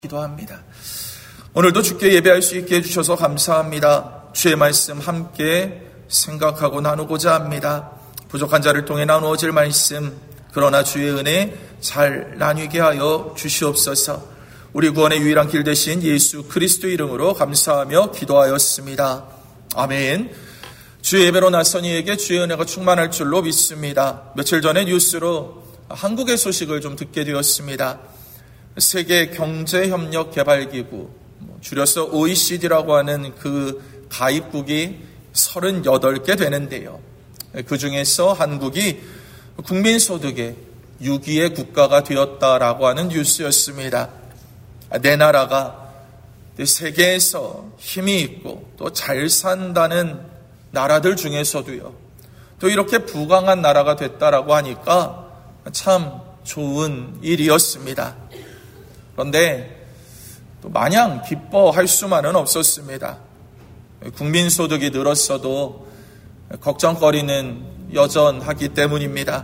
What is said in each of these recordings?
기도합니다. 오늘도 주께 예배할 수 있게 해주셔서 감사합니다. 주의 말씀 함께 생각하고 나누고자 합니다. 부족한 자를 통해 나누어질 말씀, 그러나 주의 은혜 잘 나누게 하여 주시옵소서. 우리 구원의 유일한 길 되신 예수 그리스도 이름으로 감사하며 기도하였습니다. 아멘. 주의 예배로 나선 이에게 주의 은혜가 충만할 줄로 믿습니다. 며칠 전에 뉴스로 한국의 소식을 좀 듣게 되었습니다. 세계경제협력개발기구, 줄여서 OECD라고 하는 그 가입국이 38개 되는데요. 그 중에서 한국이 국민소득의 6위의 국가가 되었다라고 하는 뉴스였습니다. 내 나라가 세계에서 힘이 있고 또 잘 산다는 나라들 중에서도요, 또 이렇게 부강한 나라가 됐다라고 하니까 참 좋은 일이었습니다. 그런데 또 마냥 기뻐할 수만은 없었습니다. 국민소득이 늘었어도 걱정거리는 여전하기 때문입니다.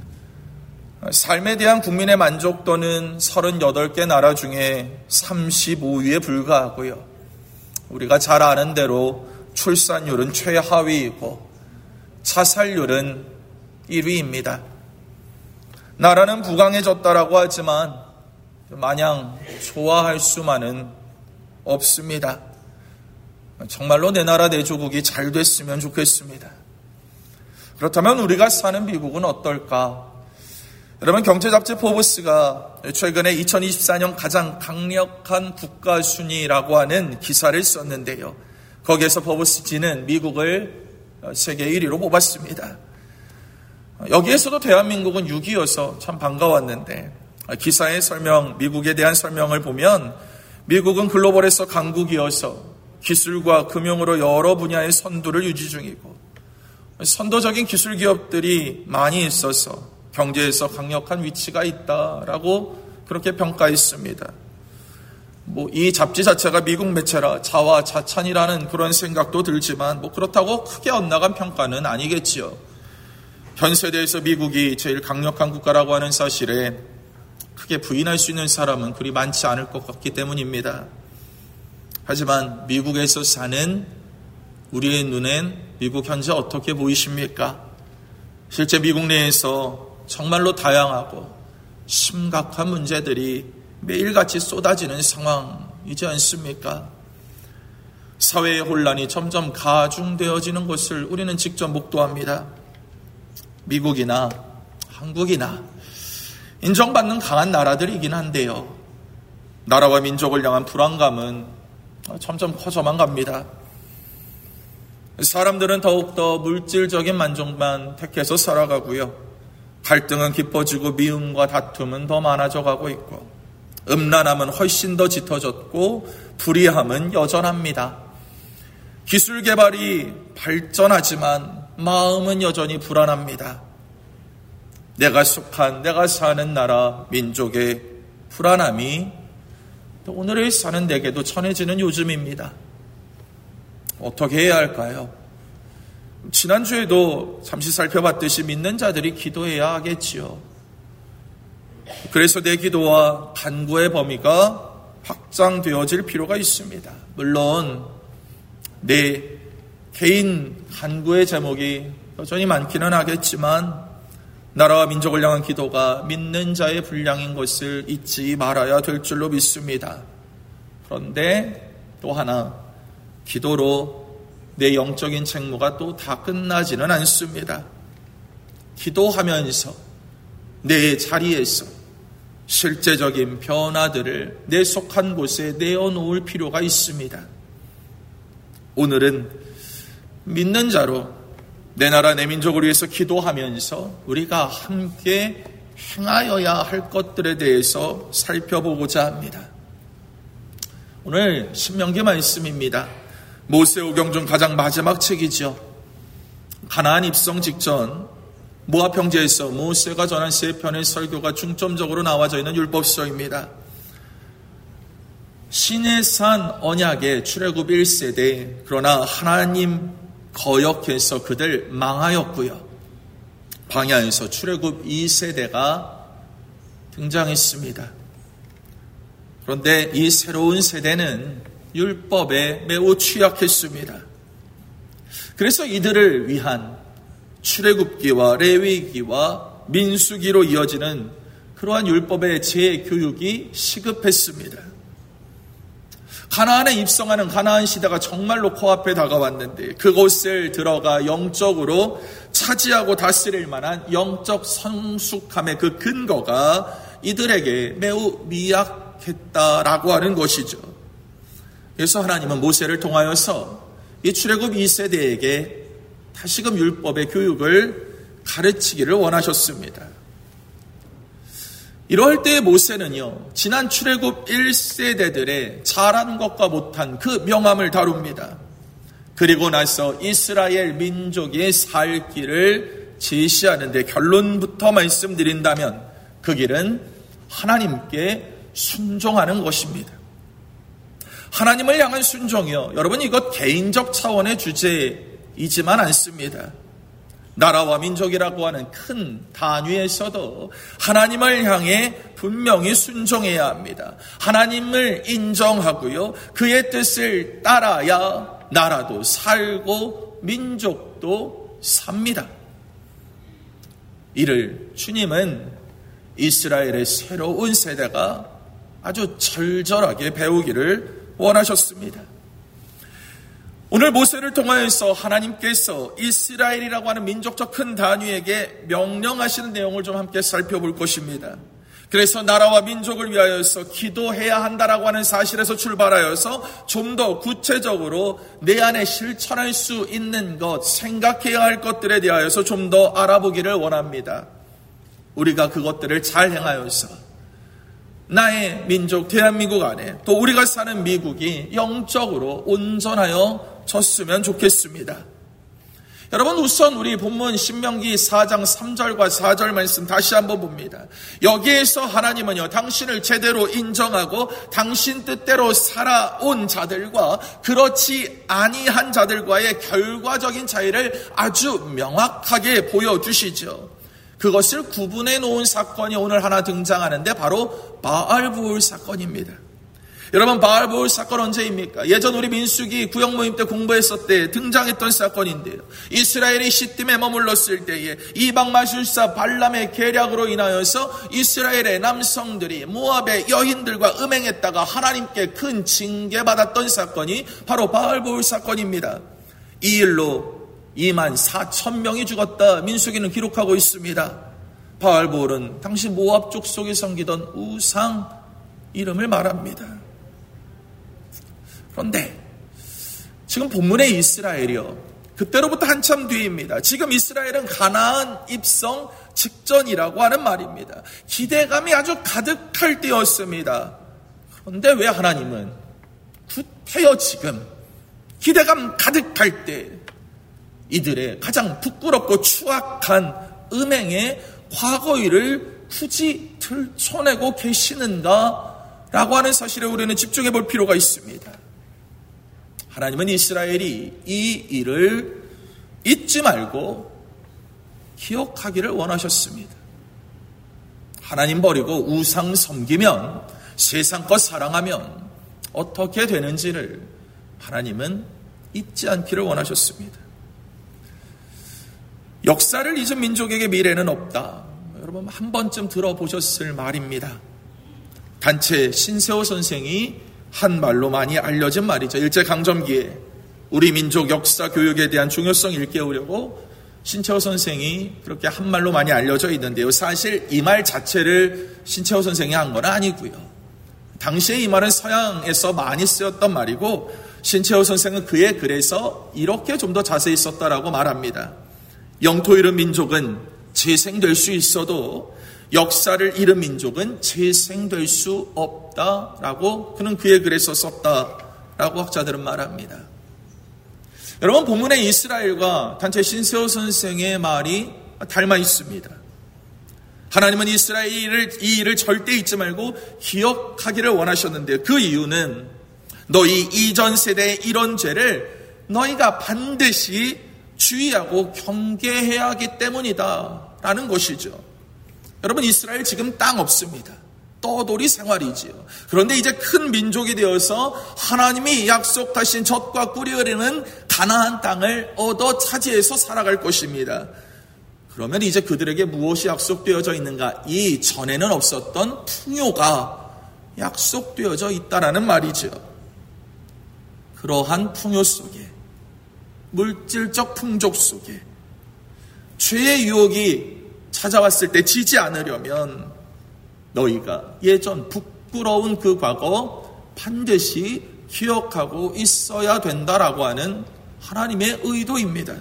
삶에 대한 국민의 만족도는 38개 나라 중에 35위에 불과하고요. 우리가 잘 아는 대로 출산율은 최하위이고 자살률은 1위입니다. 나라는 부강해졌다라고 하지만 마냥 좋아할 수만은 없습니다. 정말로 내 나라 내 조국이 잘 됐으면 좋겠습니다. 그렇다면 우리가 사는 미국은 어떨까? 여러분, 경제잡지 포브스가 최근에 2024년 가장 강력한 국가 순위라고 하는 기사를 썼는데요. 거기에서 포브스지는 미국을 세계 1위로 뽑았습니다. 여기에서도 대한민국은 6위여서 참 반가웠는데, 기사의 설명, 미국에 대한 설명을 보면 미국은 글로벌에서 강국이어서 기술과 금융으로 여러 분야의 선두를 유지 중이고 선도적인 기술 기업들이 많이 있어서 경제에서 강력한 위치가 있다라고 그렇게 평가했습니다. 이 잡지 자체가 미국 매체라 자화자찬이라는 그런 생각도 들지만 그렇다고 크게 엇나간 평가는 아니겠지요. 현 세대에서 미국이 제일 강력한 국가라고 하는 사실에 크게 부인할 수 있는 사람은 그리 많지 않을 것 같기 때문입니다. 하지만 미국에서 사는 우리의 눈엔 미국 현재 어떻게 보이십니까? 실제 미국 내에서 정말로 다양하고 심각한 문제들이 매일같이 쏟아지는 상황이지 않습니까? 사회의 혼란이 점점 가중되어지는 것을 우리는 직접 목도합니다. 미국이나 한국이나 인정받는 강한 나라들이긴 한데요, 나라와 민족을 향한 불안감은 점점 커져만 갑니다. 사람들은 더욱더 물질적인 만족만 택해서 살아가고요, 갈등은 깊어지고 미움과 다툼은 더 많아져 가고 있고, 음란함은 훨씬 더 짙어졌고 불의함은 여전합니다. 기술 개발이 발전하지만 마음은 여전히 불안합니다. 내가 속한, 내가 사는 나라, 민족의 불안함이 또 오늘을 사는 내게도 전해지는 요즘입니다. 어떻게 해야 할까요? 지난주에도 잠시 살펴봤듯이 믿는 자들이 기도해야 하겠지요. 그래서 내 기도와 간구의 범위가 확장되어질 필요가 있습니다. 물론 내 개인 간구의 제목이 여전히 많기는 하겠지만 나라와 민족을 향한 기도가 믿는 자의 분량인 것을 잊지 말아야 될 줄로 믿습니다. 그런데 또 하나, 기도로 내 영적인 책무가 또 다 끝나지는 않습니다. 기도하면서 내 자리에서 실제적인 변화들을 내 속한 곳에 내어놓을 필요가 있습니다. 오늘은 믿는 자로 내 나라 내 민족을 위해서 기도하면서 우리가 함께 행하여야 할 것들에 대해서 살펴보고자 합니다. 오늘 신명기 말씀입니다. 모세오경 중 가장 마지막 책이죠. 가나안 입성 직전 모압 평지에서 모세가 전한 세 편의 설교가 중점적으로 나와져 있는 율법서입니다. 시내산 언약의 출애굽 1세대, 그러나 하나님 거역해서 그들 망하였고요, 광야에서 출애굽 2세대가 등장했습니다. 그런데 이 새로운 세대는 율법에 매우 취약했습니다. 그래서 이들을 위한 출애굽기와 레위기와 민수기로 이어지는 그러한 율법의 재교육이 시급했습니다. 가나안에 입성하는 가나안 시대가 정말로 코앞에 다가왔는데 그곳을 들어가 영적으로 차지하고 다스릴 만한 영적 성숙함의 그 근거가 이들에게 매우 미약했다라고 하는 것이죠. 그래서 하나님은 모세를 통하여서 이 출애굽 2세대에게 다시금 율법의 교육을 가르치기를 원하셨습니다. 이럴 때 모세는요, 지난 출애굽 1세대들의 잘한 것과 못한 그 명함을 다룹니다. 그리고 나서 이스라엘 민족의 살 길을 제시하는데 결론부터 말씀드린다면 그 길은 하나님께 순종하는 것입니다. 하나님을 향한 순종이요, 여러분 이것 개인적 차원의 주제이지만 않습니다. 나라와 민족이라고 하는 큰 단위에서도 하나님을 향해 분명히 순종해야 합니다. 하나님을 인정하고요, 그의 뜻을 따라야 나라도 살고 민족도 삽니다. 이를 주님은 이스라엘의 새로운 세대가 아주 절절하게 배우기를 원하셨습니다. 오늘 모세를 통하여서 하나님께서 이스라엘이라고 하는 민족적 큰 단위에게 명령하시는 내용을 좀 함께 살펴볼 것입니다. 그래서 나라와 민족을 위하여서 기도해야 한다라고 하는 사실에서 출발하여서 좀 더 구체적으로 내 안에 실천할 수 있는 것, 생각해야 할 것들에 대하여서 좀 더 알아보기를 원합니다. 우리가 그것들을 잘 행하여서 나의 민족 대한민국 안에 또 우리가 사는 미국이 영적으로 온전하여 졌으면 좋겠습니다. 여러분, 우선 우리 본문 신명기 4장 3절과 4절 말씀 다시 한번 봅니다. 여기에서 하나님은요, 당신을 제대로 인정하고 당신 뜻대로 살아온 자들과 그렇지 아니한 자들과의 결과적인 차이를 아주 명확하게 보여주시죠. 그것을 구분해 놓은 사건이 오늘 하나 등장하는데 바로 바알부울 사건입니다. 여러분, 바알부울 사건 언제입니까? 예전 우리 민수기 구역 모임 때 공부했을 때 등장했던 사건인데요. 이스라엘이 시딤에 머물렀을 때에 이방 마술사 발람의 계략으로 인하여서 이스라엘의 남성들이 모압의 여인들과 음행했다가 하나님께 큰 징계받았던 사건이 바로 바알부울 사건입니다. 이 일로 24,000명이 죽었다 민수기는 기록하고 있습니다. 바알부울은 당시 모압 족속에 섬기던 우상 이름을 말합니다. 그런데 지금 본문의 이스라엘이요, 그때로부터 한참 뒤입니다. 지금 이스라엘은 가나안 입성 직전이라고 하는 말입니다. 기대감이 아주 가득할 때였습니다. 그런데 왜 하나님은 구태여 지금 기대감 가득할 때 이들의 가장 부끄럽고 추악한 음행의 과거 일을 굳이 들춰내고 계시는가라고 하는 사실에 우리는 집중해 볼 필요가 있습니다. 하나님은 이스라엘이 이 일을 잊지 말고 기억하기를 원하셨습니다. 하나님 버리고 우상 섬기면, 세상 것 사랑하면 어떻게 되는지를 하나님은 잊지 않기를 원하셨습니다. 역사를 잊은 민족에게 미래는 없다. 여러분 한 번쯤 들어보셨을 말입니다. 단체 신세호 선생이 한 말로 많이 알려진 말이죠. 일제강점기에 우리 민족 역사 교육에 대한 중요성을 일깨우려고 신채호 선생이 그렇게 한 말로 많이 알려져 있는데요. 사실 이 말 자체를 신채호 선생이 한 건 아니고요. 당시에 이 말은 서양에서 많이 쓰였던 말이고 신채호 선생은 그의 글에서 이렇게 좀 더 자세히 썼다라고 말합니다. 영토 잃은 민족은 재생될 수 있어도 역사를 잃은 민족은 재생될 수 없다라고 그는 그의 글에서 썼다라고 학자들은 말합니다. 여러분, 본문의 이스라엘과 단체 신세호 선생의 말이 닮아 있습니다. 하나님은 이스라엘이 이 일을 절대 잊지 말고 기억하기를 원하셨는데 그 이유는 너희 이전 세대의 이런 죄를 너희가 반드시 주의하고 경계해야 하기 때문이다 라는 것이죠. 여러분, 이스라엘 지금 땅 없습니다. 떠돌이 생활이지요. 그런데 이제 큰 민족이 되어서 하나님이 약속하신 젖과 꿀이 흐르는 가나안 땅을 얻어 차지해서 살아갈 것입니다. 그러면 이제 그들에게 무엇이 약속되어져 있는가? 이 전에는 없었던 풍요가 약속되어져 있다라는 말이죠. 그러한 풍요 속에, 물질적 풍족 속에 죄의 유혹이 찾아왔을 때 지지 않으려면 너희가 예전 부끄러운 그 과거 반드시 기억하고 있어야 된다라고 하는 하나님의 의도입니다.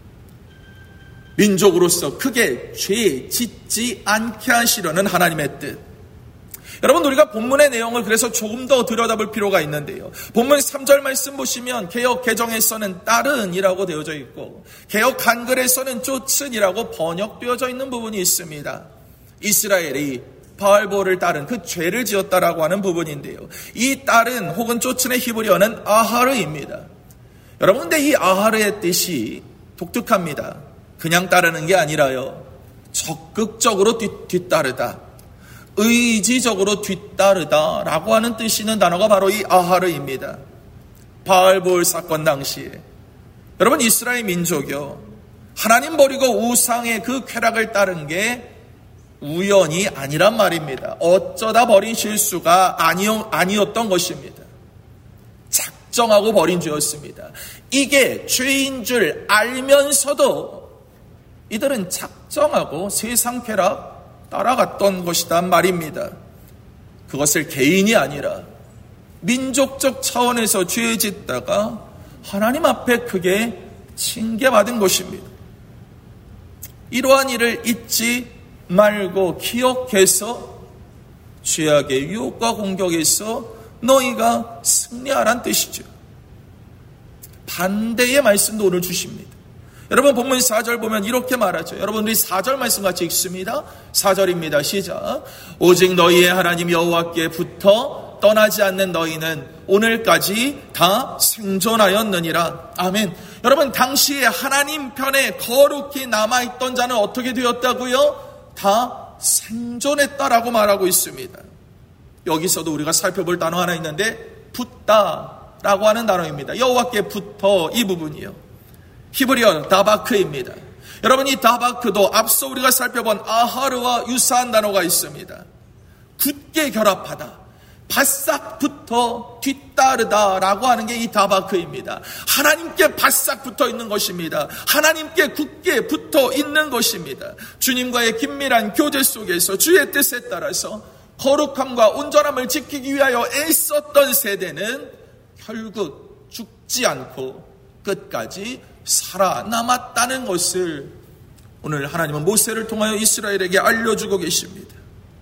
민족으로서 크게 죄 짓지 않게 하시려는 하나님의 뜻. 여러분, 우리가 본문의 내용을 그래서 조금 더 들여다볼 필요가 있는데요. 본문 3절 말씀 보시면 개역 개정에서는 따른이라고 되어져 있고 개역 한글에서는 쫓은이라고 번역되어져 있는 부분이 있습니다. 이스라엘이 바알보를 따른 그 죄를 지었다라고 하는 부분인데요. 이 따른 혹은 쫓은의 히브리어는 아하르입니다. 여러분, 근데 이 아하르의 뜻이 독특합니다. 그냥 따르는 게 아니라요, 적극적으로 뒤따르다, 의지적으로 뒤따르다라고 하는 뜻이 있는 단어가 바로 이 아하르입니다. 바알볼 사건 당시에 여러분, 이스라엘 민족이요, 하나님 버리고 우상의 그 쾌락을 따른 게 우연이 아니란 말입니다. 어쩌다 버린 실수가 아니었던 것입니다. 작정하고 버린 죄였습니다. 이게 죄인 줄 알면서도 이들은 작정하고 세상 쾌락 따라갔던 것이란 말입니다. 그것을 개인이 아니라 민족적 차원에서 죄 짓다가 하나님 앞에 크게 징계받은 것입니다. 이러한 일을 잊지 말고 기억해서 죄악의 유혹과 공격에서 너희가 승리하란 뜻이죠. 반대의 말씀도 오늘 주십니다. 여러분, 본문 4절 보면 이렇게 말하죠. 여러분, 우리 4절 말씀 같이 읽습니다. 4절입니다. 시작. 오직 너희의 하나님 여호와께 붙어 떠나지 않는 너희는 오늘까지 다 생존하였느니라. 아멘. 여러분, 당시에 하나님 편에 거룩히 남아있던 자는 어떻게 되었다고요? 다 생존했다라고 말하고 있습니다. 여기서도 우리가 살펴볼 단어 하나 있는데 붙다라고 하는 단어입니다. 여호와께 붙어, 이 부분이요, 히브리어 다바크입니다. 여러분, 이 다바크도 앞서 우리가 살펴본 아하르와 유사한 단어가 있습니다. 굳게 결합하다, 바싹 붙어 뒤따르다라고 하는 게 이 다바크입니다. 하나님께 바싹 붙어 있는 것입니다. 하나님께 굳게 붙어 있는 것입니다. 주님과의 긴밀한 교제 속에서 주의 뜻에 따라서 거룩함과 온전함을 지키기 위하여 애썼던 세대는 결국 죽지 않고 끝까지 살아남았다는 것을 오늘 하나님은 모세를 통하여 이스라엘에게 알려주고 계십니다.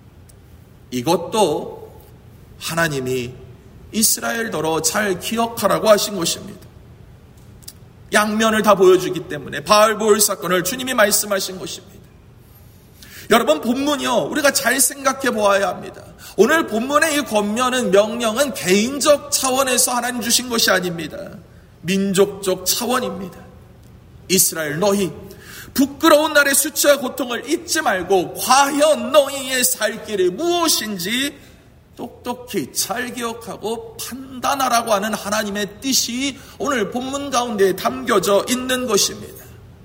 이것도 하나님이 이스라엘더러 잘 기억하라고 하신 것입니다. 양면을 다 보여주기 때문에 바알볼 사건을 주님이 말씀하신 것입니다. 여러분, 본문이요, 우리가 잘 생각해 보아야 합니다. 오늘 본문의 이 권면은, 명령은 개인적 차원에서 하나님 주신 것이 아닙니다. 민족적 차원입니다. 이스라엘, 너희 부끄러운 날의 수치와 고통을 잊지 말고 과연 너희의 살 길이 무엇인지 똑똑히 잘 기억하고 판단하라고 하는 하나님의 뜻이 오늘 본문 가운데 담겨져 있는 것입니다.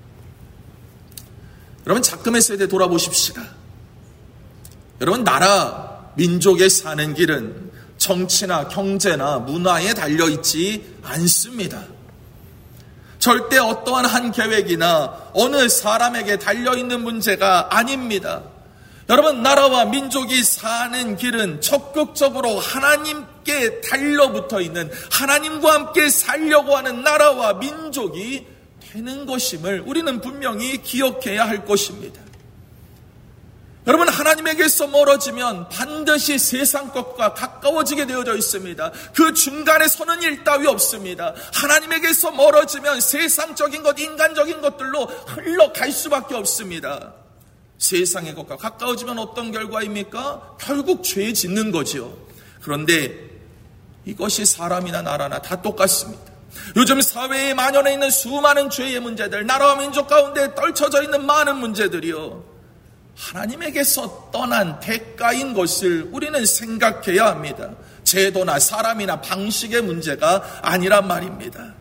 여러분, 작금의 세대 돌아보십시다. 여러분, 나라, 민족에 사는 길은 정치나 경제나 문화에 달려있지 않습니다. 절대 어떠한 한 계획이나 어느 사람에게 달려있는 문제가 아닙니다. 여러분, 나라와 민족이 사는 길은 적극적으로 하나님께 달려붙어 있는, 하나님과 함께 살려고 하는 나라와 민족이 되는 것임을 우리는 분명히 기억해야 할 것입니다. 여러분, 하나님에게서 멀어지면 반드시 세상 것과 가까워지게 되어져 있습니다. 그 중간에 서는 일 따위 없습니다. 하나님에게서 멀어지면 세상적인 것, 인간적인 것들로 흘러갈 수밖에 없습니다. 세상의 것과 가까워지면 어떤 결과입니까? 결국 죄 짓는 거죠. 그런데 이것이 사람이나 나라나 다 똑같습니다. 요즘 사회에 만연해 있는 수많은 죄의 문제들, 나라와 민족 가운데 떨쳐져 있는 많은 문제들이요, 하나님에게서 떠난 대가인 것을 우리는 생각해야 합니다. 제도나 사람이나 방식의 문제가 아니란 말입니다.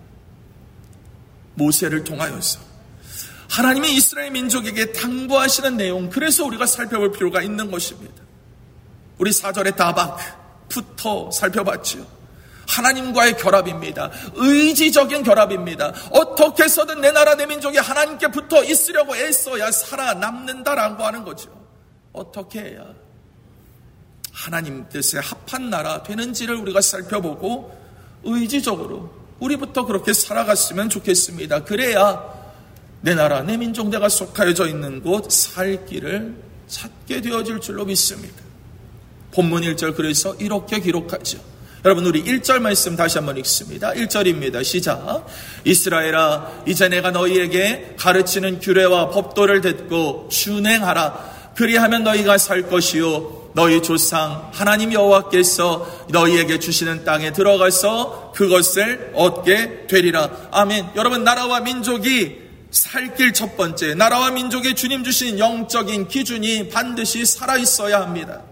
모세를 통하여서 하나님이 이스라엘 민족에게 당부하시는 내용, 그래서 우리가 살펴볼 필요가 있는 것입니다. 우리 4절의 다박부터 살펴봤지요. 하나님과의 결합입니다. 의지적인 결합입니다. 어떻게 해서든 내 나라 내 민족이 하나님께 붙어 있으려고 애써야 살아남는다라고 하는 거죠. 어떻게 해야 하나님 뜻에 합한 나라 되는지를 우리가 살펴보고 의지적으로 우리부터 그렇게 살아갔으면 좋겠습니다. 그래야 내 나라 내 민족 내가 속하여져 있는 곳 살 길을 찾게 되어질 줄로 믿습니다. 본문 1절 그래서 이렇게 기록하죠. 여러분, 우리 1절 말씀 다시 한번 읽습니다. 1절입니다. 시작. 이스라엘아, 이제 내가 너희에게 가르치는 규례와 법도를 듣고 준행하라. 그리하면 너희가 살 것이요 너희 조상 하나님 여호와께서 너희에게 주시는 땅에 들어가서 그것을 얻게 되리라. 아멘. 여러분, 나라와 민족이 살 길 첫 번째, 나라와 민족의 주님 주신 영적인 기준이 반드시 살아있어야 합니다.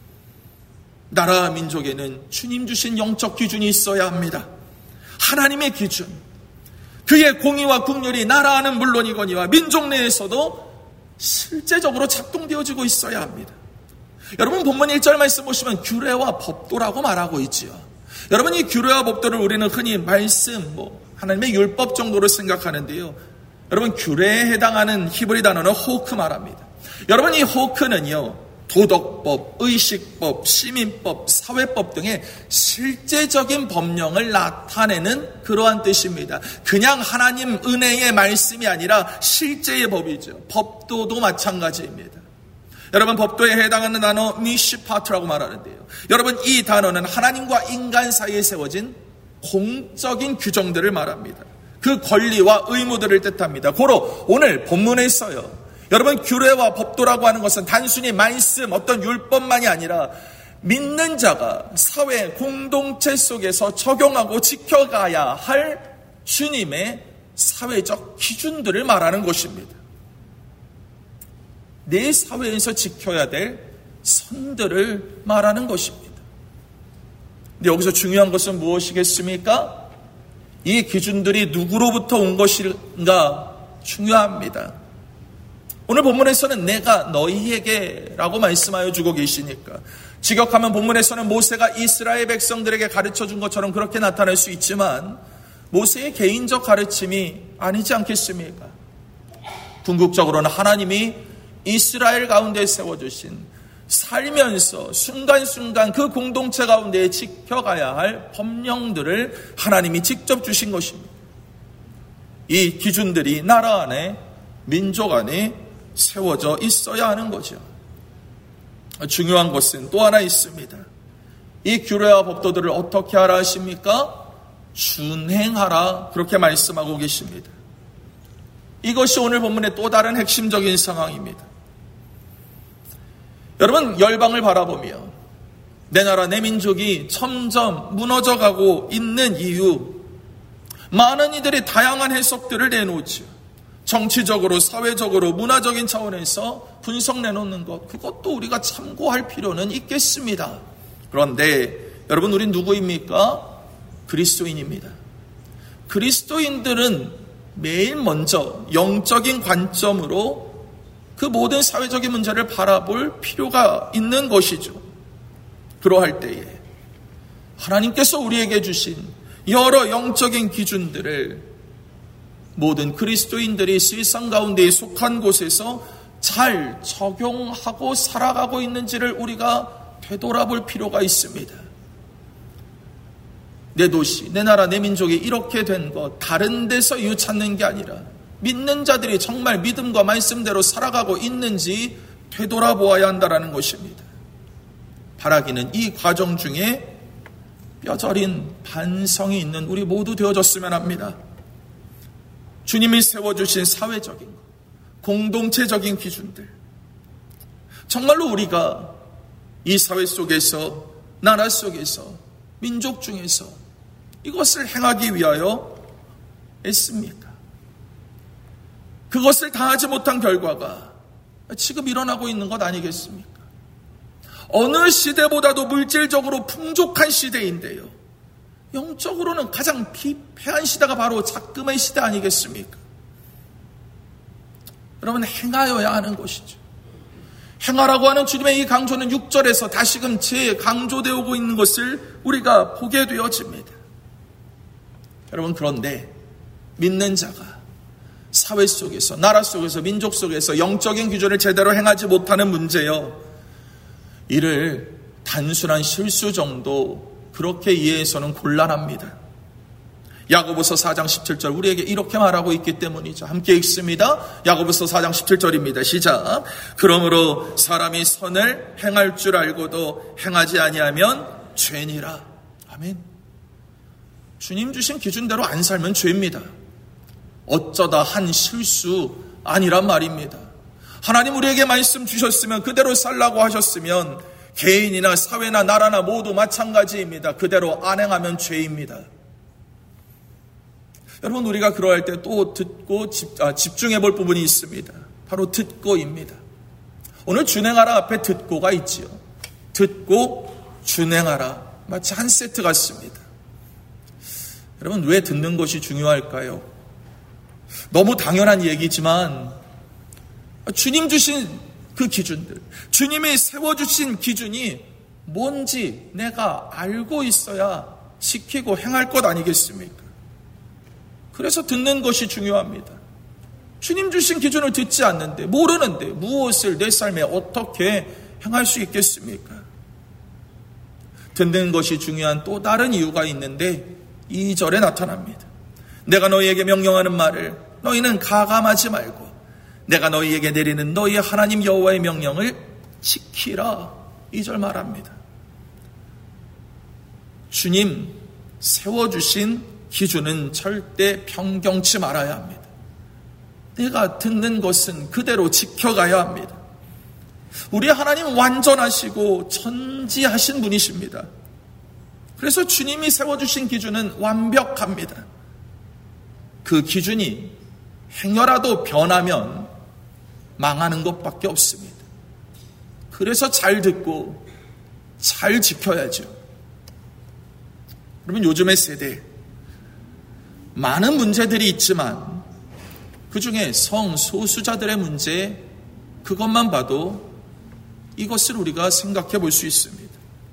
나라와 민족에는 주님 주신 영적 기준이 있어야 합니다. 하나님의 기준, 그의 공의와 국률이 나라는 물론이거니와 민족 내에서도 실제적으로 작동되어지고 있어야 합니다. 여러분, 본문 1절 말씀 보시면 규례와 법도라고 말하고 있지요. 여러분, 이 규례와 법도를 우리는 흔히 말씀, 하나님의 율법 정도로 생각하는데요. 여러분, 규례에 해당하는 히브리 단어는 호크 말합니다. 여러분, 이 호크는요, 도덕법, 의식법, 시민법, 사회법 등의 실제적인 법령을 나타내는 그러한 뜻입니다. 그냥 하나님 은혜의 말씀이 아니라 실제의 법이죠. 법도도 마찬가지입니다. 여러분, 법도에 해당하는 단어 미시파트라고 말하는데요. 여러분, 이 단어는 하나님과 인간 사이에 세워진 공적인 규정들을 말합니다. 그 권리와 의무들을 뜻합니다. 고로 오늘 본문에서요, 여러분, 규례와 법도라고 하는 것은 단순히 말씀, 어떤 율법만이 아니라 믿는 자가 사회 공동체 속에서 적용하고 지켜가야 할 주님의 사회적 기준들을 말하는 것입니다. 내 사회에서 지켜야 될 선들을 말하는 것입니다. 근데 여기서 중요한 것은 무엇이겠습니까? 이 기준들이 누구로부터 온 것인가 중요합니다. 오늘 본문에서는 내가 너희에게 라고 말씀하여 주고 계시니까, 직역하면 본문에서는 모세가 이스라엘 백성들에게 가르쳐 준 것처럼 그렇게 나타날 수 있지만 모세의 개인적 가르침이 아니지 않겠습니까? 궁극적으로는 하나님이 이스라엘 가운데 세워주신 살면서 순간순간 그 공동체 가운데 지켜가야 할 법령들을 하나님이 직접 주신 것입니다. 이 기준들이 나라 안에, 민족 안에 세워져 있어야 하는 거죠. 중요한 것은 또 하나 있습니다. 이 규례와 법도들을 어떻게 하라 하십니까? 준행하라, 그렇게 말씀하고 계십니다. 이것이 오늘 본문의 또 다른 핵심적인 상황입니다. 여러분, 열방을 바라보며 내 나라 내 민족이 점점 무너져가고 있는 이유, 많은 이들이 다양한 해석들을 내놓죠. 정치적으로, 사회적으로, 문화적인 차원에서 분석 내놓는 것, 그것도 우리가 참고할 필요는 있겠습니다. 그런데 여러분, 우린 누구입니까? 그리스도인입니다. 그리스도인들은 매일 먼저 영적인 관점으로 그 모든 사회적인 문제를 바라볼 필요가 있는 것이죠. 그러할 때에 하나님께서 우리에게 주신 여러 영적인 기준들을 모든 그리스도인들이 세상 가운데 속한 곳에서 잘 적용하고 살아가고 있는지를 우리가 되돌아볼 필요가 있습니다. 내 도시, 내 나라, 내 민족이 이렇게 된 것, 다른 데서 이유 찾는 게 아니라 믿는 자들이 정말 믿음과 말씀대로 살아가고 있는지 되돌아보아야 한다는 것입니다. 바라기는 이 과정 중에 뼈저린 반성이 있는 우리 모두 되어졌으면 합니다. 주님이 세워주신 사회적인 것, 공동체적인 기준들, 정말로 우리가 이 사회 속에서, 나라 속에서, 민족 중에서 이것을 행하기 위하여 애씁니까? 그것을 다 하지 못한 결과가 지금 일어나고 있는 것 아니겠습니까? 어느 시대보다도 물질적으로 풍족한 시대인데요. 영적으로는 가장 피폐한 시대가 바로 작금의 시대 아니겠습니까? 여러분, 행하여야 하는 것이죠. 행하라고 하는 주님의 이 강조는 6절에서 다시금 재강조되어 오고 있는 것을 우리가 보게 되어집니다. 여러분, 그런데 믿는 자가 사회 속에서, 나라 속에서, 민족 속에서 영적인 기준을 제대로 행하지 못하는 문제요, 이를 단순한 실수 정도 그렇게 이해해서는 곤란합니다. 야고보서 4장 17절 우리에게 이렇게 말하고 있기 때문이죠. 함께 읽습니다. 야고보서 4장 17절입니다. 시작. 그러므로 사람이 선을 행할 줄 알고도 행하지 아니하면 죄니라. 아멘. 주님 주신 기준대로 안 살면 죄입니다. 어쩌다 한 실수 아니란 말입니다. 하나님 우리에게 말씀 주셨으면 그대로 살라고 하셨으면 개인이나 사회나 나라나 모두 마찬가지입니다. 그대로 안 행하면 죄입니다. 여러분, 우리가 그러할 때 또 듣고 집중해 볼 부분이 있습니다. 바로 듣고입니다. 오늘 준행하라 앞에 듣고가 있지요. 듣고 준행하라, 마치 한 세트 같습니다. 여러분, 왜 듣는 것이 중요할까요? 너무 당연한 얘기지만 주님 주신 그 기준들, 주님이 세워주신 기준이 뭔지 내가 알고 있어야 지키고 행할 것 아니겠습니까? 그래서 듣는 것이 중요합니다. 주님 주신 기준을 듣지 않는데, 모르는데 무엇을 내 삶에 어떻게 행할 수 있겠습니까? 듣는 것이 중요한 또 다른 이유가 있는데 2절에 나타납니다. 내가 너희에게 명령하는 말을 너희는 가감하지 말고 내가 너희에게 내리는 너희의 하나님 여호와의 명령을 지키라. 2절 말합니다. 주님 세워주신 기준은 절대 변경치 말아야 합니다. 내가 듣는 것은 그대로 지켜가야 합니다. 우리 하나님 완전하시고 천지하신 분이십니다. 그래서 주님이 세워주신 기준은 완벽합니다. 그 기준이 행여라도 변하면 망하는 것밖에 없습니다. 그래서 잘 듣고 잘 지켜야죠. 여러분, 요즘의 세대 많은 문제들이 있지만 그 중에 성소수자들의 문제, 그것만 봐도 이것을 우리가 생각해 볼 수 있습니다.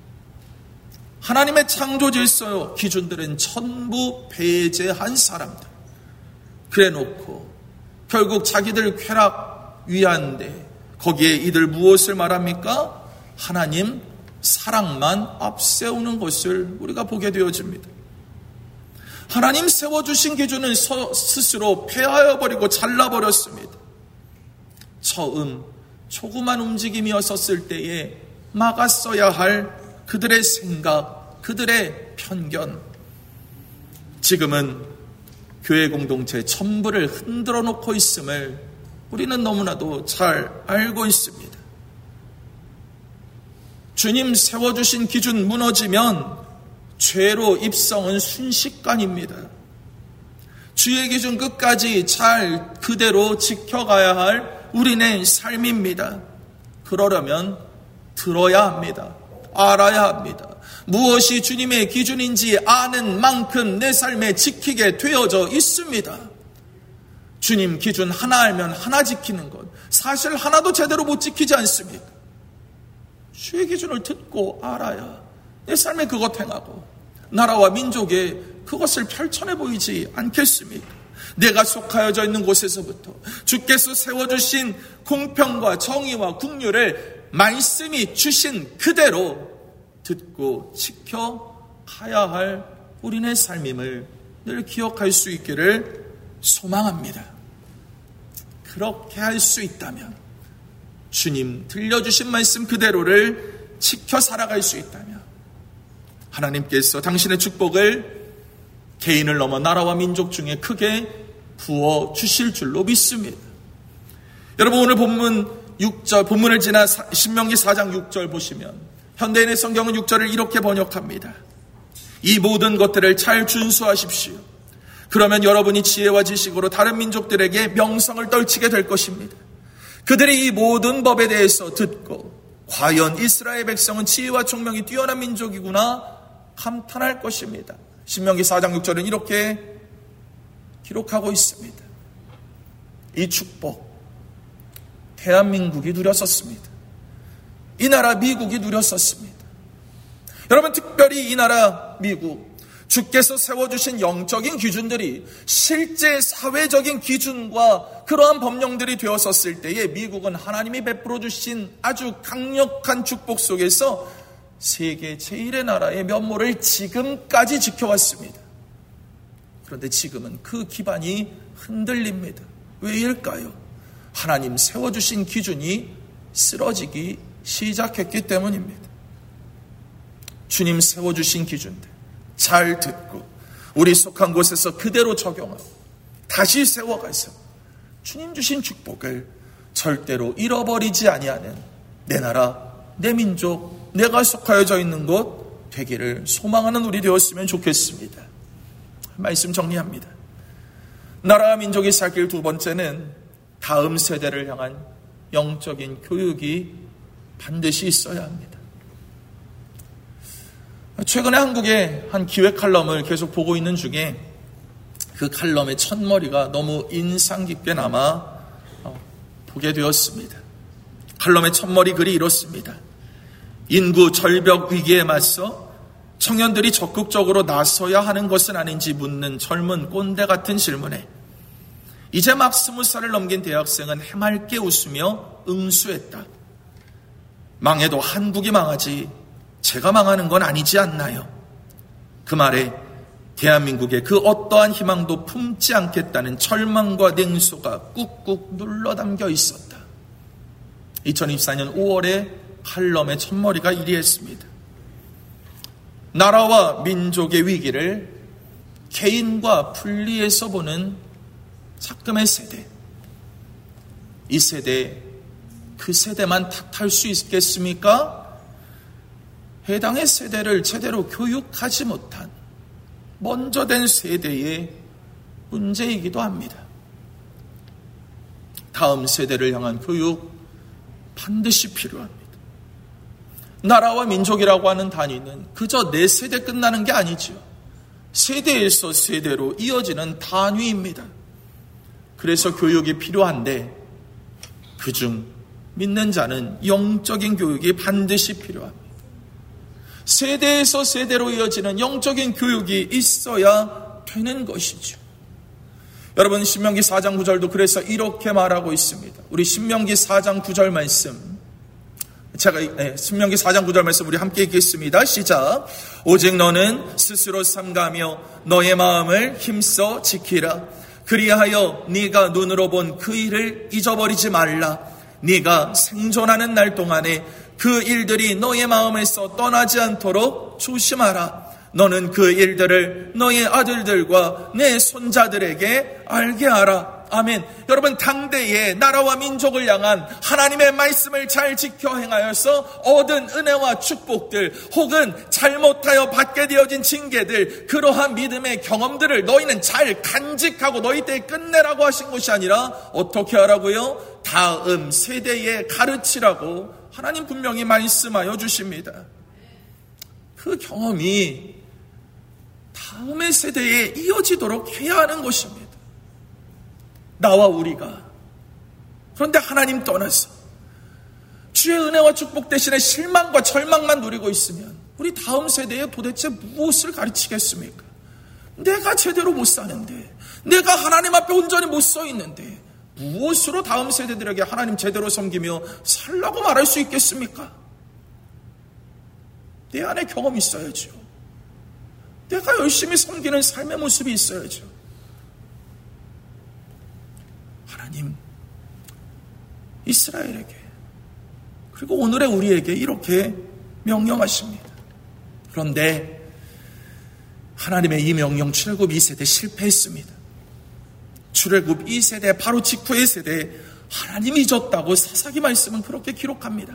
하나님의 창조 질서 기준들은 전부 배제한 사람들. 그래 놓고 결국 자기들 쾌락 위한데 거기에 이들 무엇을 말합니까? 하나님 사랑만 앞세우는 것을 우리가 보게 되어집니다. 하나님 세워주신 기준은 스스로 폐하여버리고 잘라버렸습니다. 처음 조그만 움직임이었었을 때에 막았어야 할 그들의 생각, 그들의 편견, 지금은 교회 공동체 전부를 흔들어 놓고 있음을 우리는 너무나도 잘 알고 있습니다. 주님 세워주신 기준 무너지면 죄로 입성은 순식간입니다. 주의 기준 끝까지 잘 그대로 지켜가야 할 우리네 삶입니다. 그러려면 들어야 합니다. 알아야 합니다. 무엇이 주님의 기준인지 아는 만큼 내 삶에 지키게 되어져 있습니다. 주님 기준 하나 알면 하나 지키는 것, 사실 하나도 제대로 못 지키지 않습니까? 주의 기준을 듣고 알아야 내 삶에 그것 행하고 나라와 민족에 그것을 펼쳐내 보이지 않겠습니까? 내가 속하여져 있는 곳에서부터 주께서 세워주신 공평과 정의와 긍휼을 말씀이 주신 그대로 듣고 지켜가야 할 우리네 삶임을 늘 기억할 수 있기를 소망합니다. 그렇게 할 수 있다면, 주님 들려주신 말씀 그대로를 지켜 살아갈 수 있다면 하나님께서 당신의 축복을 개인을 넘어 나라와 민족 중에 크게 부어주실 줄로 믿습니다. 여러분, 오늘 본문을 지나 신명기 4장 6절 보시면 현대인의 성경은 6절을 이렇게 번역합니다. 이 모든 것들을 잘 준수하십시오. 그러면 여러분이 지혜와 지식으로 다른 민족들에게 명성을 떨치게 될 것입니다. 그들이 이 모든 법에 대해서 듣고 과연 이스라엘 백성은 지혜와 총명이 뛰어난 민족이구나 감탄할 것입니다. 신명기 4장 6절은 이렇게 기록하고 있습니다. 이 축복 대한민국이 누렸었습니다. 이 나라 미국이 누렸었습니다. 여러분, 특별히 이 나라 미국, 주께서 세워주신 영적인 기준들이 실제 사회적인 기준과 그러한 법령들이 되었었을 때에 미국은 하나님이 베풀어 주신 아주 강력한 축복 속에서 세계 제1의 나라의 면모를 지금까지 지켜왔습니다. 그런데 지금은 그 기반이 흔들립니다. 왜일까요? 하나님 세워주신 기준이 쓰러지기 시작했기 때문입니다. 주님 세워주신 기준들 잘 듣고 우리 속한 곳에서 그대로 적용하고 다시 세워가서 주님 주신 축복을 절대로 잃어버리지 아니하는 내 나라, 내 민족, 내가 속하여져 있는 곳 되기를 소망하는 우리 되었으면 좋겠습니다. 말씀 정리합니다. 나라와 민족이 살길 두 번째는 다음 세대를 향한 영적인 교육이 반드시 있어야 합니다. 최근에 한국의 한 기획 칼럼을 계속 보고 있는 중에 그 칼럼의 첫머리가 너무 인상 깊게 남아 보게 되었습니다. 칼럼의 첫머리 글이 이렇습니다. 인구 절벽 위기에 맞서 청년들이 적극적으로 나서야 하는 것은 아닌지 묻는 젊은 꼰대 같은 질문에 이제 막 20살을 넘긴 대학생은 해맑게 웃으며 응수했다. 망해도 한국이 망하지 제가 망하는 건 아니지 않나요? 그 말에 대한민국의 그 어떠한 희망도 품지 않겠다는 절망과 냉소가 꾹꾹 눌러 담겨 있었다. 2024년 5월에 칼럼의 첫머리가 이리했습니다. 나라와 민족의 위기를 개인과 분리해서 보는 작금의 세대. 이 세대, 그 세대만 탓할 수 있겠습니까? 해당의 세대를 제대로 교육하지 못한 먼저 된 세대의 문제이기도 합니다. 다음 세대를 향한 교육 반드시 필요합니다. 나라와 민족이라고 하는 단위는 그저 내 세대 끝나는 게 아니죠. 세대에서 세대로 이어지는 단위입니다. 그래서 교육이 필요한데 그중 믿는 자는 영적인 교육이 반드시 필요합니다. 세대에서 세대로 이어지는 영적인 교육이 있어야 되는 것이죠. 여러분, 신명기 4장 9절도 그래서 이렇게 말하고 있습니다. 우리 신명기 4장 9절 말씀, 신명기 4장 9절 말씀 우리 함께 읽겠습니다. 시작. 오직 너는 스스로 삼가며 너의 마음을 힘써 지키라. 그리하여 네가 눈으로 본 그 일을 잊어버리지 말라. 네가 생존하는 날 동안에 그 일들이 너의 마음에서 떠나지 않도록 조심하라. 너는 그 일들을 너의 아들들과 내 손자들에게 알게 하라. 아멘. 여러분, 당대의 나라와 민족을 향한 하나님의 말씀을 잘 지켜 행하여서 얻은 은혜와 축복들, 혹은 잘못하여 받게 되어진 징계들, 그러한 믿음의 경험들을 너희는 잘 간직하고 너희 때에 끝내라고 하신 것이 아니라 어떻게 하라고요? 다음 세대에 가르치라고 하나님 분명히 말씀하여 주십니다. 그 경험이 다음의 세대에 이어지도록 해야 하는 것입니다. 나와 우리가 그런데 하나님 떠나서 주의 은혜와 축복 대신에 실망과 절망만 누리고 있으면 우리 다음 세대에 도대체 무엇을 가르치겠습니까? 내가 제대로 못 사는데, 내가 하나님 앞에 온전히 못 서 있는데 무엇으로 다음 세대들에게 하나님 제대로 섬기며 살라고 말할 수 있겠습니까? 내 안에 경험이 있어야죠. 내가 열심히 섬기는 삶의 모습이 있어야죠. 하나님, 이스라엘에게 그리고 오늘의 우리에게 이렇게 명령하십니다. 그런데 하나님의 이 명령 출애굽 2세대 실패했습니다. 출애굽 2세대 바로 직후의 세대에 하나님이 잊었다고 사사기 말씀은 그렇게 기록합니다.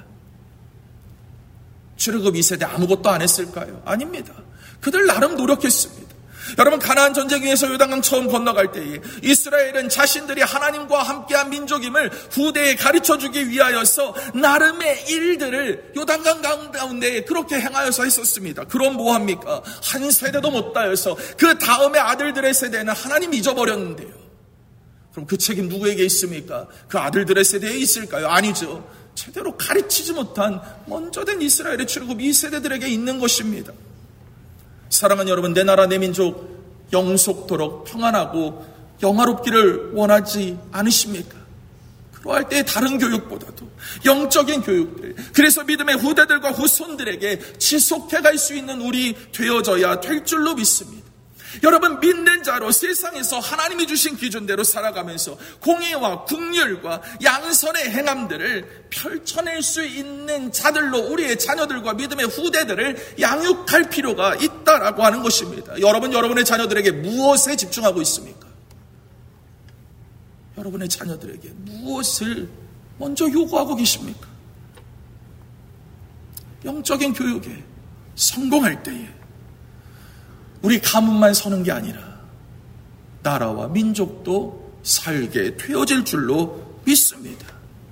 출애굽 2세대 아무것도 안 했을까요? 아닙니다. 그들 나름 노력했습니다. 여러분, 가나안 전쟁 위에서 요단강 처음 건너갈 때에 이스라엘은 자신들이 하나님과 함께한 민족임을 후대에 가르쳐주기 위하여서 나름의 일들을 요단강 가운데 그렇게 행하여서 했었습니다. 그럼 뭐합니까? 한 세대도 못 따여서 그 다음에 아들들의 세대는 하나님 잊어버렸는데요. 그럼 그 책임 누구에게 있습니까? 그 아들들의 세대에 있을까요? 아니죠. 제대로 가르치지 못한 먼저 된 이스라엘의 출애굽 이 세대들에게 있는 것입니다. 사랑하는 여러분, 내 나라 내 민족 영속토록 평안하고 영화롭기를 원하지 않으십니까? 그러할 때 다른 교육보다도 영적인 교육들, 그래서 믿음의 후대들과 후손들에게 지속해 갈 수 있는 우리 되어져야 될 줄로 믿습니다. 여러분, 믿는 자로 세상에서 하나님이 주신 기준대로 살아가면서 공의와 긍휼과 양선의 행함들을 펼쳐낼 수 있는 자들로 우리의 자녀들과 믿음의 후대들을 양육할 필요가 있다라고 하는 것입니다. 여러분, 여러분의 자녀들에게 무엇에 집중하고 있습니까? 여러분의 자녀들에게 무엇을 먼저 요구하고 계십니까? 영적인 교육에 성공할 때에 우리 가문만 서는 게 아니라 나라와 민족도 살게 되어질 줄로 믿습니다.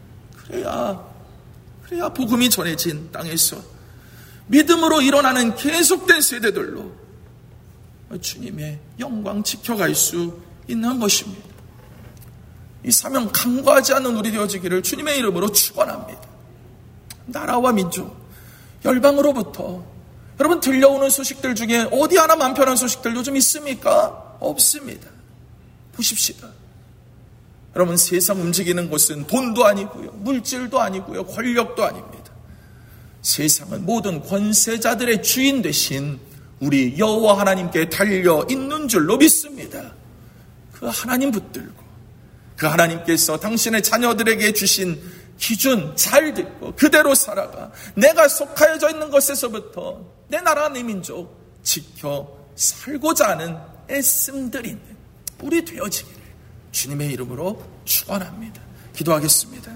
그래야 복음이 전해진 땅에서 믿음으로 일어나는 계속된 세대들로 주님의 영광 지켜갈 수 있는 것입니다. 이 사명 간과하지 않는 우리 되어지기를 주님의 이름으로 축원합니다. 나라와 민족, 열방으로부터 여러분, 들려오는 소식들 중에 어디 하나 마음 편한 소식들 요즘 있습니까? 없습니다. 보십시다. 여러분, 세상 움직이는 곳은 돈도 아니고요, 물질도 아니고요, 권력도 아닙니다. 세상은 모든 권세자들의 주인 되신 우리 여호와 하나님께 달려 있는 줄로 믿습니다. 그 하나님 붙들고 그 하나님께서 당신의 자녀들에게 주신 기준 잘 듣고 그대로 살아가 내가 속하여져 있는 것에서부터 내 나라 내 민족 지켜 살고자 하는 애씀들이 있는 우리 되어지기를 주님의 이름으로 축원합니다. 기도하겠습니다.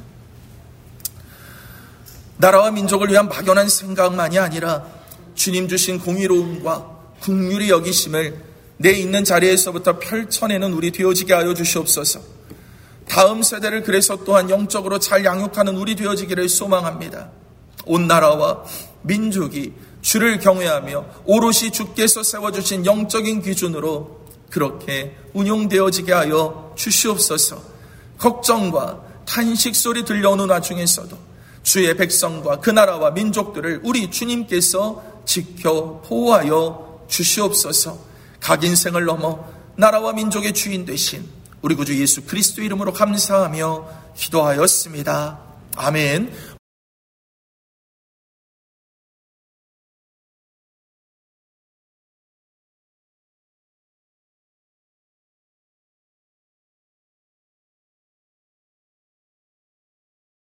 나라와 민족을 위한 막연한 생각만이 아니라 주님 주신 공의로움과 긍휼히 여기심을 내 있는 자리에서부터 펼쳐내는 우리 되어지게 하여 주시옵소서. 다음 세대를 그래서 또한 영적으로 잘 양육하는 우리 되어지기를 소망합니다. 온 나라와 민족이 주를 경외하며 오롯이 주께서 세워주신 영적인 기준으로 그렇게 운용되어지게 하여 주시옵소서. 걱정과 탄식 소리 들려오는 와중에서도 주의 백성과 그 나라와 민족들을 우리 주님께서 지켜 보호하여 주시옵소서. 각 인생을 넘어 나라와 민족의 주인 되신 우리 구주 예수 그리스도 이름으로 감사하며 기도하였습니다. 아멘.